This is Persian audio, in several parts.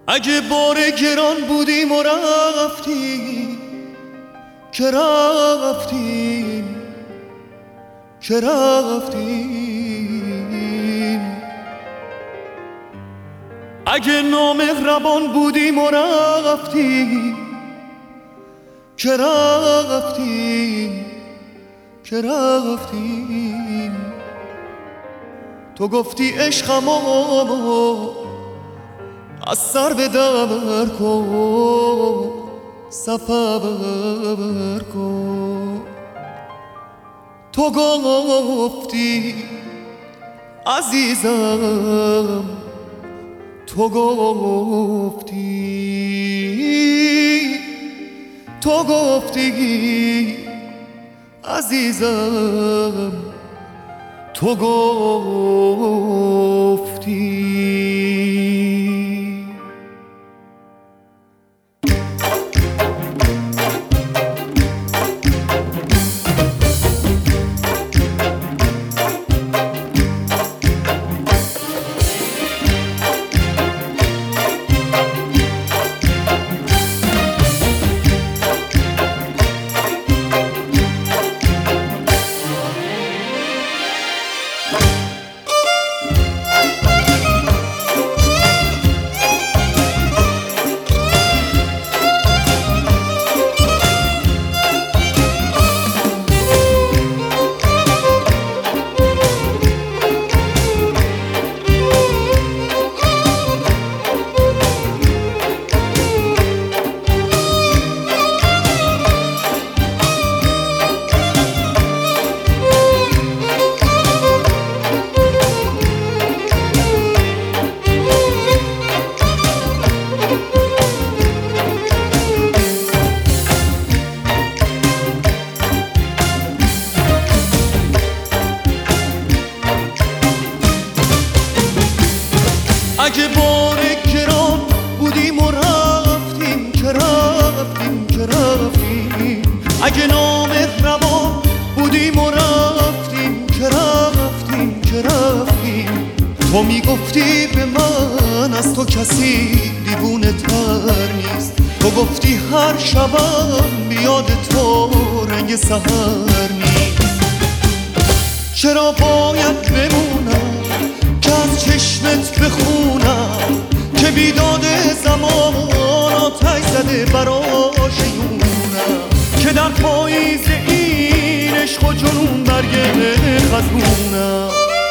اگه بار گران بودیم و رفتیم که رفتیم که رفتیم، اگه نامهربان بودیم و رفتیم که رفتیم که رفتیم، تو گفتی عشقمو از سر به در کن، سفر کن. تو گفتی عزیزم، تو گفتی عزیزم، تو گفتی. اگه بار گران بودیم و رفتیم که رفتیم که رفتیم، اگه نامهربان بودیم و رفتیم که رفتیم که رفتیم، تو میگفتی به من از تو کسی دیوونه تر نیست، تو گفتی هر شبم بیاد تو رنگ سحر نیست. چرا باید بمونم که از چشمت بخونم که بیداد زمان آتش زده براش یونم، که در پاییز این عشق و جنون برگ خزونم.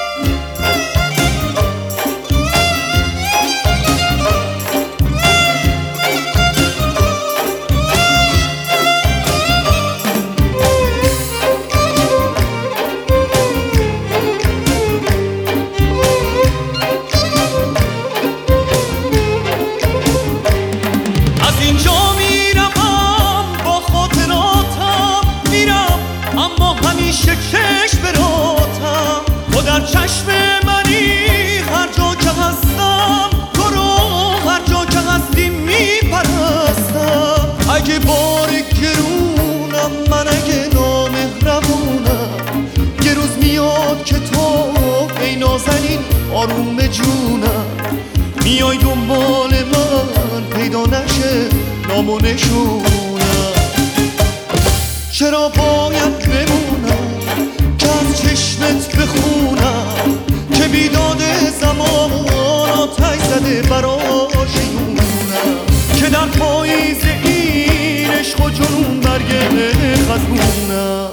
چشم براتم تو در چشم منی، هر جا که هستم تو رو هر جا که هستی میپرستم. اگه بار گرونم من، اگه نامهربونم، یه روز میاد که تو ای نازنین آروم جونم، میای دنبال من پیدا نشه نام و نشونم. چرا باید بمونم که از چشمت بخونم که بیداد زمان آتش زده براش یونم، که در پاییز این عشق و جنون برگ خزونم.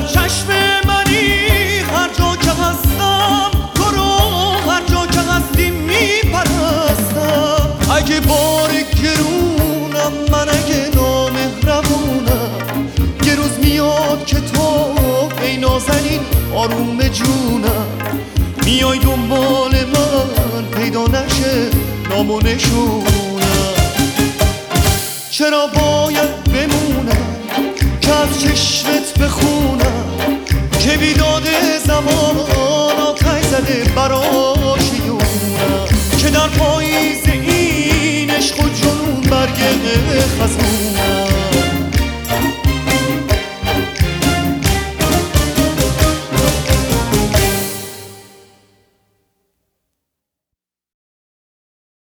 در چشم منی هر جا که هستم تو رو هر جا که هستی میپرستم اگه بار گرونم من اگه نامهربونم یه روز میاد که تو ای نازنین آروم جونم میای دنبال من پیدا نشه نام و نشونم چرا باید بمونم که از چشمت بخونم که بیداد زمان آتش زده براشیونم که در پاییز این عشق و جنون برگ خزون